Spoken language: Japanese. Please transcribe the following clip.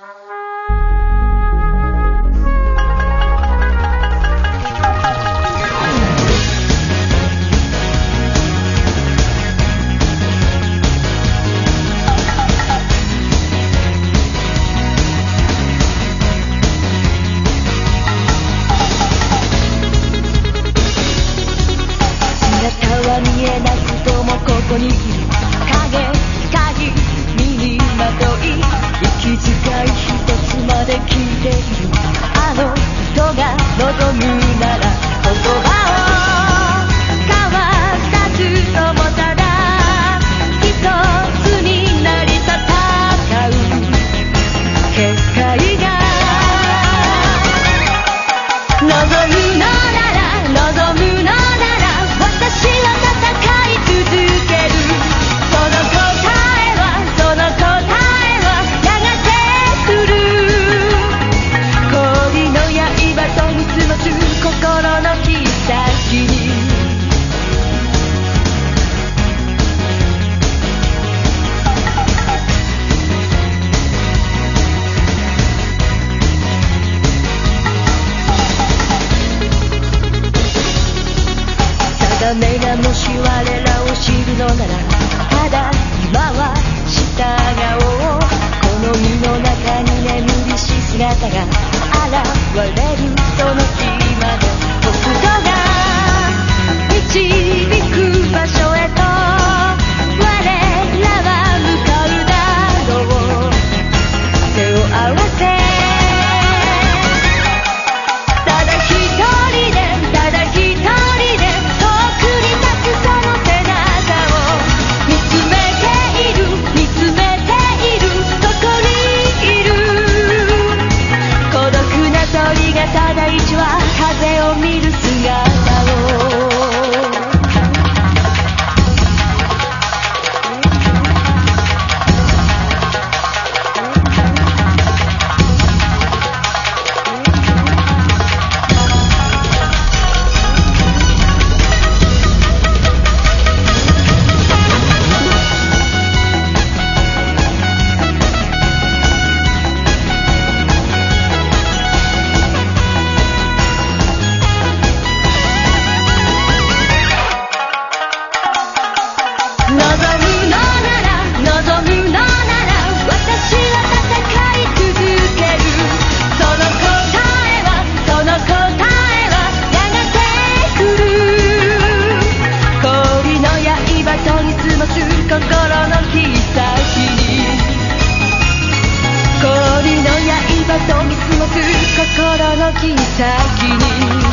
見えなくともここにいる影鍵身にまとい息遣い一つまで聞いているあの人が望むなら言葉を交わさずともただ一つになり戦う結界が望むのなら望むのなら私は戦い続けるその答えはやがて来る氷の刃と見つまつ心の切先に定めがもし我らを知るのならただ今は従おうこの身の中に眠りし姿が現れるその日まで僕らが導く場所へと我らは向かうだろう手を合わせただ一人でただ一人でただ一は風を見る姿を心の切り裂に氷の刃と見過ごす心の切り裂に